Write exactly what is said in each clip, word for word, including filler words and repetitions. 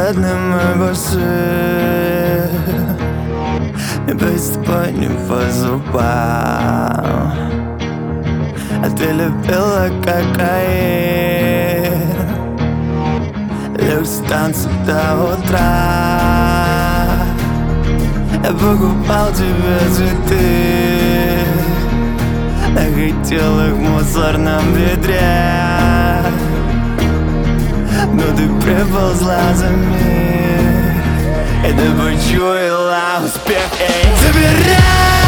холодны мои басы. Мне быть с тобой не по зубам, а ты любила кокаин. Люкс танцы до утра. Я покупал тебе цветы, находил их в мусорном ведре. Но ты приползла за мир, и ты почуяла успех. Эй, забирай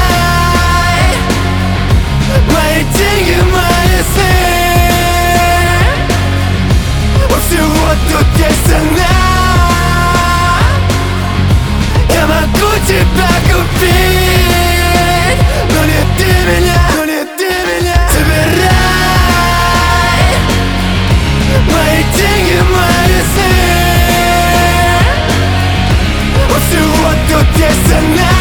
мои деньги, мои сны. У всего тут есть цена. Я могу тебя купить, но не ты меня, но не ты меня. Забирай мои деньги, мои сны. У всего тут есть цена.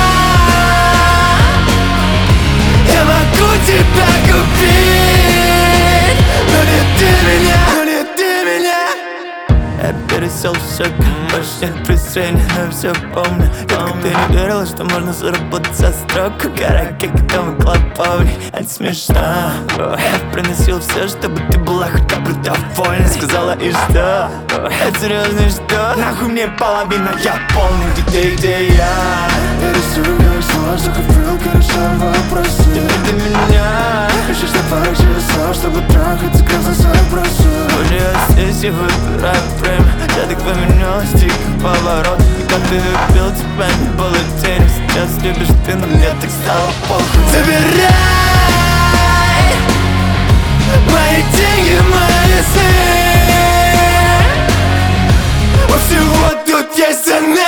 Я могу тебя купить, но не ты меня, но не ты меня. Я пересел все, больше нет презрения, но я все помню. Как ты не верила, что можно заработать со строку. Караоке, когда мы клоповали, это смешно. Я приносил все, чтобы ты была хотя бы довольна. Сказала, и что? Это серьезно, и что? Нахуй мне половина, я полный. Где, где я? Я рисую, как слова, что купил, решаю вопросы. Теперь ты меня ищешь на парах часов, чтобы трахать, заказать свой бросок. Позже я здесь и выбираю время. Я так поменялась, тихо поворот. Когда ты любил, тебя не было денег. Сейчас любишь ты, но мне так стало похуй. Забирай мои деньги, мои сны. У всего тут есть цена.